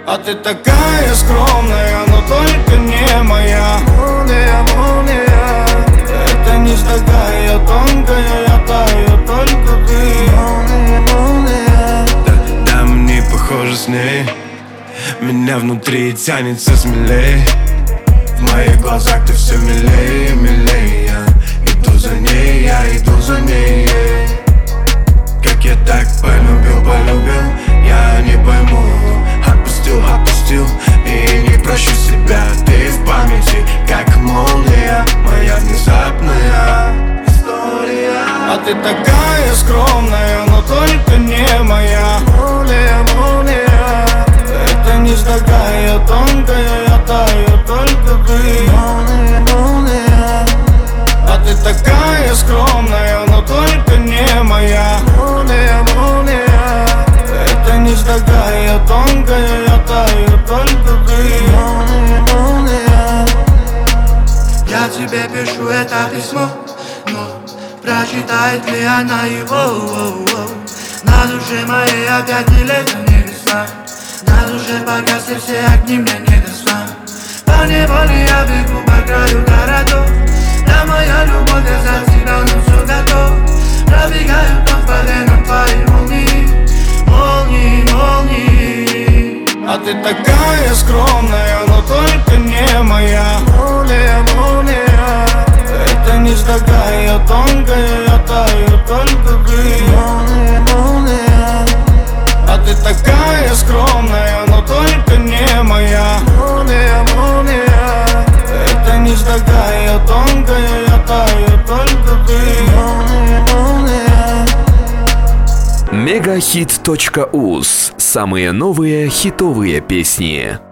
А ты такая скромная, но только не моя. Молния, молния, это не такая тонкая, я таю, только ты. Молния, молния. Да, мне похоже с ней. Меня внутри тянется смелей. В моих глазах ты все милее, милее. Я иду за ней, я иду за ней. Как я так полюбил, полюбил, я не пойму. Отпустил, отпустил и не прощу себя. Ты в памяти, как молния, моя внезапная история. А ты такая скромная, но только не моя. Молния, молния, это не такая тонкая, я таю, только ты. Молния, молния. А ты такая скромная, но только не моя. Молния, молния, это не такая тонкая, я таю, только ты. Молния, молния. Я тебе пишу это письмо, но прочитает ли она его? На душе моей опять не лето, не весна. На душе погасли все огни, мне не до сна. По неволе я бегу по краю городов. Да, моя любовь, я за тебя, но все готов. Пробегают над по венам твои молнии, молнии, молнии. А ты такая скромная, но только не моя. Молния, молния, это не такая тонкая, я таю, только ты. Молния, молния. А ты такая скромная, но только не моя. Молния, молния, это не такая тонкая, я таю, только ты. Молния, молния. Мегахит.уз. Самые новые хитовые песни.